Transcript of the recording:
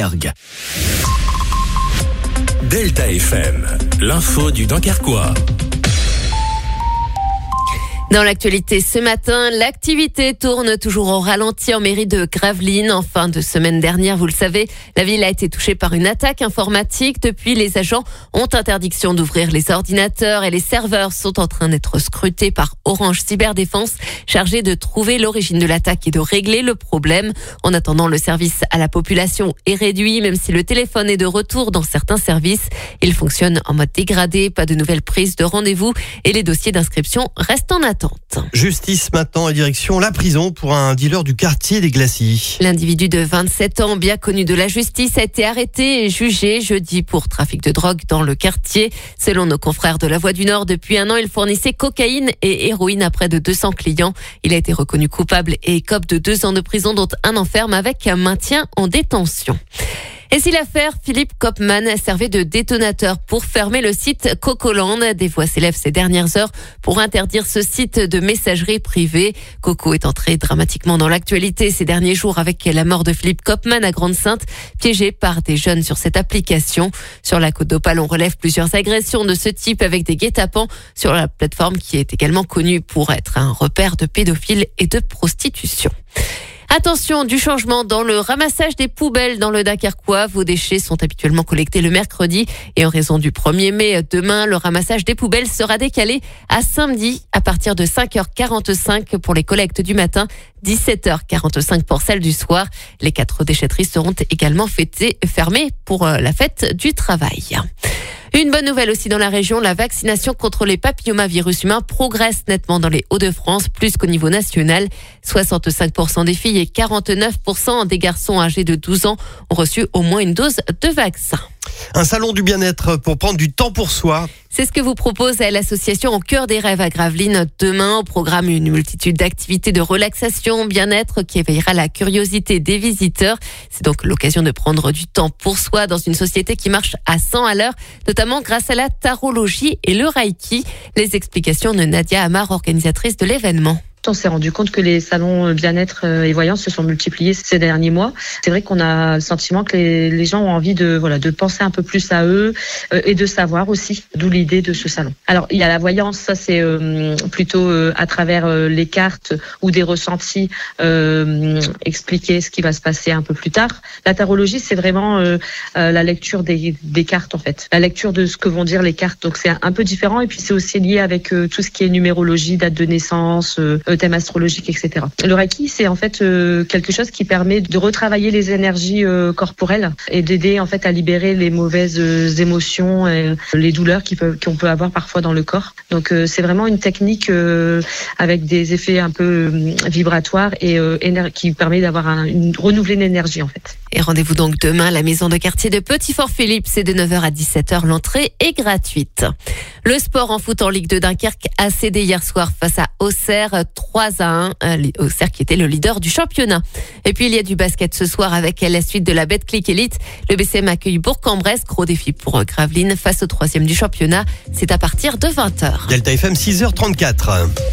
Dunkerque. Delta FM, l'info du Dunkerquois. Dans l'actualité ce matin, l'activité tourne toujours au ralenti en mairie de Gravelines. En fin de semaine dernière, vous le savez, la ville a été touchée par une attaque informatique. Depuis, les agents ont interdiction d'ouvrir les ordinateurs et les serveurs sont en train d'être scrutés par Orange Cyberdéfense, chargé de trouver l'origine de l'attaque et de régler le problème. En attendant, le service à la population est réduit, même si le téléphone est de retour dans certains services. Il fonctionne en mode dégradé, pas de nouvelles prises de rendez-vous et les dossiers d'inscription restent en attente. Justice maintenant et direction la prison pour un dealer du quartier des Glacis. L'individu de 27 ans, bien connu de la justice, a été arrêté et jugé jeudi pour trafic de drogue dans le quartier. Selon nos confrères de La Voix du Nord, depuis un an, il fournissait cocaïne et héroïne à près de 200 clients. Il a été reconnu coupable et écope de 2 ans de prison, dont un an ferme avec un maintien en détention. Et si l'affaire Philippe Kopman servait de détonateur pour fermer le site Cocoland, des voix s'élèvent ces dernières heures pour interdire ce site de messagerie privée. Coco est entré dramatiquement dans l'actualité ces derniers jours avec la mort de Philippe Kopman à Grande-Synthe, piégé par des jeunes sur cette application. Sur la Côte d'Opale, on relève plusieurs agressions de ce type avec des guet-apens sur la plateforme qui est également connue pour être un repère de pédophiles et de prostitution. Attention, du changement dans le ramassage des poubelles dans le Dunkerquois. Vos déchets sont habituellement collectés le mercredi et en raison du 1er mai, demain, le ramassage des poubelles sera décalé à samedi à partir de 5h45 pour les collectes du matin, 17h45 pour celles du soir. Les 4 déchetteries seront également fermées pour la fête du travail. Une bonne nouvelle aussi dans la région, la vaccination contre les papillomavirus humains progresse nettement dans les Hauts-de-France, plus qu'au niveau national. 65% des filles et 49% des garçons âgés de 12 ans ont reçu au moins une dose de vaccin. Un salon du bien-être pour prendre du temps pour soi. C'est ce que vous propose l'association Au Cœur des Rêves à Gravelines. Demain, au programme, une multitude d'activités de relaxation, bien-être qui éveillera la curiosité des visiteurs. C'est donc l'occasion de prendre du temps pour soi dans une société qui marche à 100 à l'heure, notamment grâce à la tarologie et le reiki. Les explications de Nadia Amar, organisatrice de l'événement. On s'est rendu compte que les salons bien-être et voyance se sont multipliés ces derniers mois. C'est vrai qu'on a le sentiment que les gens ont envie de penser un peu plus à eux et de savoir aussi, d'où l'idée de ce salon. Alors, il y a la voyance, ça c'est plutôt à travers les cartes ou des ressentis, expliquer ce qui va se passer un peu plus tard. La tarologie, c'est vraiment la lecture des cartes en fait, la lecture de ce que vont dire les cartes. Donc c'est un peu différent et puis c'est aussi lié avec tout ce qui est numérologie, date de naissance, thème astrologique, etc. Le Reiki, c'est en fait quelque chose qui permet de retravailler les énergies corporelles et d'aider en fait à libérer les mauvaises émotions et les douleurs qu'on peut avoir parfois dans le corps. Donc c'est vraiment une technique avec des effets un peu vibratoires et qui permet d'avoir renouveler l'énergie en fait. Et rendez-vous donc demain à la maison de quartier de Petit-Fort-Philippe. C'est de 9h à 17h. L'entrée est gratuite. Le sport en foot en Ligue de Dunkerque a cédé hier soir face à Auxerre 3-1. Auxerre qui était le leader du championnat. Et puis il y a du basket ce soir avec la suite de la Betclic Elite. Le BCM accueille Bourg-en-Bresse. Gros défi pour Gravelines face au 3e du championnat. C'est à partir de 20h. Delta FM 6h34.